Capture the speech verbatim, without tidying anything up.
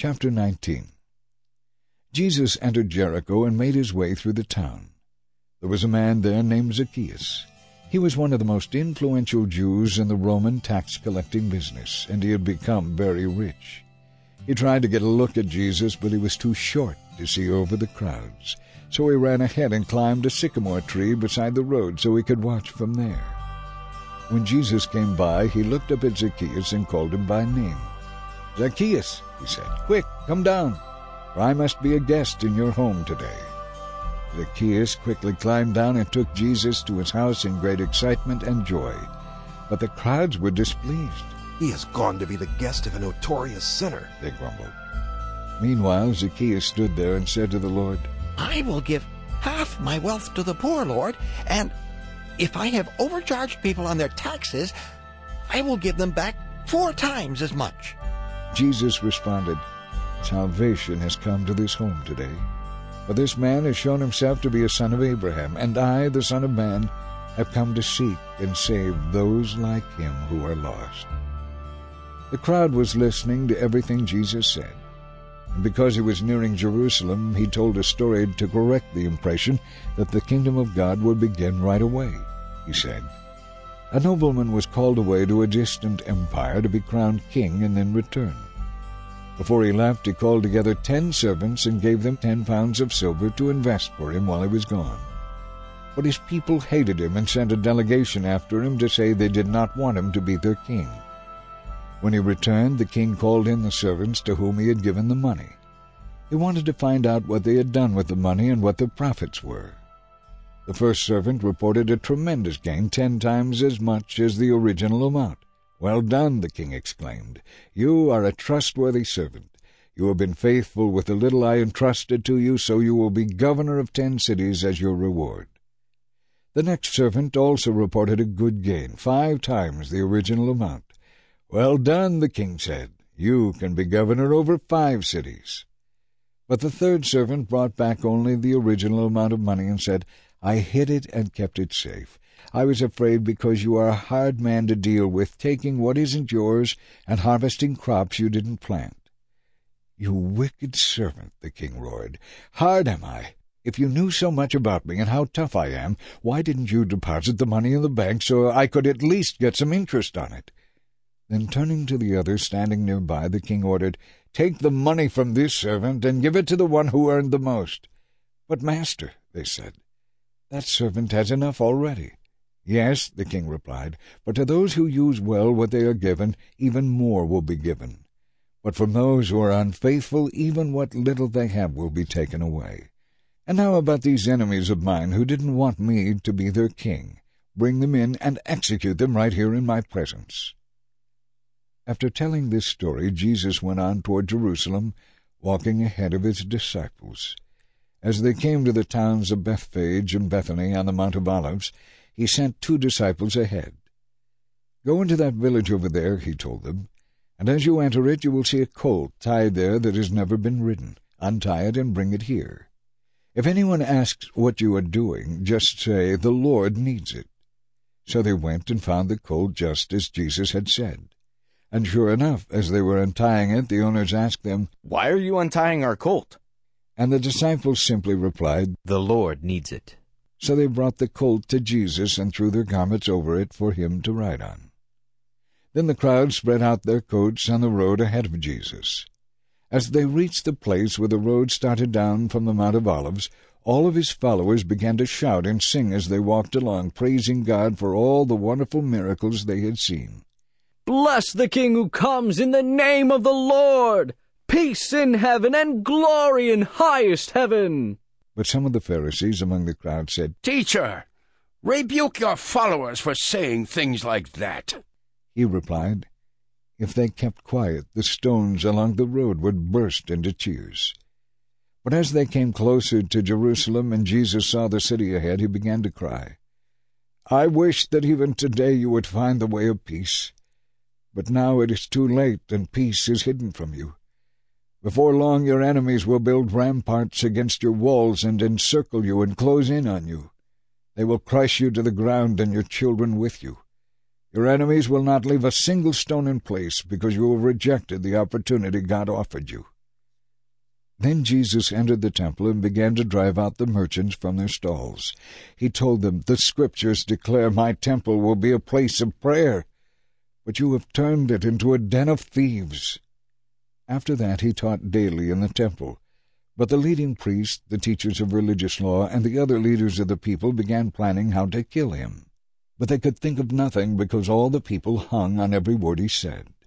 Chapter nineteen. Jesus entered Jericho and made his way through the town. There was a man there named Zacchaeus. He was one of the most influential Jews in the Roman tax-collecting business, and he had become very rich. He tried to get a look at Jesus, but he was too short to see over the crowds. So he ran ahead and climbed a sycamore tree beside the road so he could watch from there. When Jesus came by, he looked up at Zacchaeus and called him by name. "Zacchaeus," he said, "quick, come down, for I must be a guest in your home today." Zacchaeus quickly climbed down and took Jesus to his house in great excitement and joy. But the crowds were displeased. "He has gone to be the guest of a notorious sinner," they grumbled. Meanwhile, Zacchaeus stood there and said to the Lord, "I will give half my wealth to the poor, Lord, and if I have overcharged people on their taxes, I will give them back four times as much." Jesus responded, "Salvation has come to this home today, for this man has shown himself to be a son of Abraham, and I, the Son of Man, have come to seek and save those like him who are lost." The crowd was listening to everything Jesus said, and because he was nearing Jerusalem, he told a story to correct the impression that the kingdom of God would begin right away. He said, "A nobleman was called away to a distant empire to be crowned king and then return. Before he left, he called together ten servants and gave them ten pounds of silver to invest for him while he was gone. But his people hated him and sent a delegation after him to say they did not want him to be their king. When he returned, the king called in the servants to whom he had given the money. He wanted to find out what they had done with the money and what the profits were. The first servant reported a tremendous gain, ten times as much as the original amount. 'Well done,' the king exclaimed. 'You are a trustworthy servant. You have been faithful with the little I entrusted to you, so you will be governor of ten cities as your reward.' The next servant also reported a good gain, five times the original amount. 'Well done,' the king said. 'You can be governor over five cities.' But the third servant brought back only the original amount of money and said, 'I hid it and kept it safe. I was afraid because you are a hard man to deal with, taking what isn't yours and harvesting crops you didn't plant.' 'You wicked servant,' the king roared. 'Hard am I? If you knew so much about me and how tough I am, why didn't you deposit the money in the bank so I could at least get some interest on it?' Then turning to the others standing nearby, the king ordered, 'Take the money from this servant and give it to the one who earned the most.' 'But, master,' they said, 'that servant has enough already.' 'Yes,' the king replied, 'but to those who use well what they are given, even more will be given. But from those who are unfaithful, even what little they have will be taken away. And how about these enemies of mine who didn't want me to be their king? Bring them in and execute them right here in my presence.'" After telling this story, Jesus went on toward Jerusalem, walking ahead of his disciples. As they came to the towns of Bethphage and Bethany on the Mount of Olives, he sent two disciples ahead. "Go into that village over there," he told them, "and as you enter it you will see a colt tied there that has never been ridden. Untie it and bring it here. If anyone asks what you are doing, just say, 'The Lord needs it.'" So they went and found the colt just as Jesus had said. And sure enough, as they were untying it, the owners asked them, "Why are you untying our colt?" And the disciples simply replied, "The Lord needs it." So they brought the colt to Jesus and threw their garments over it for him to ride on. Then the crowd spread out their coats on the road ahead of Jesus. As they reached the place where the road started down from the Mount of Olives, all of his followers began to shout and sing as they walked along, praising God for all the wonderful miracles they had seen. "Bless the King who comes in the name of the Lord! Peace in heaven and glory in highest heaven!" But some of the Pharisees among the crowd said, "Teacher, rebuke your followers for saying things like that." He replied, "If they kept quiet, the stones along the road would burst into cheers." But as they came closer to Jerusalem and Jesus saw the city ahead, he began to cry, "I wish that even today you would find the way of peace. But now it is too late, and peace is hidden from you. Before long your enemies will build ramparts against your walls and encircle you and close in on you. They will crush you to the ground and your children with you. Your enemies will not leave a single stone in place because you have rejected the opportunity God offered you." Then Jesus entered the temple and began to drive out the merchants from their stalls. He told them, "The Scriptures declare my temple will be a place of prayer, but you have turned it into a den of thieves." After that he taught daily in the temple. But the leading priests, the teachers of religious law, and the other leaders of the people began planning how to kill him. But they could think of nothing because all the people hung on every word he said.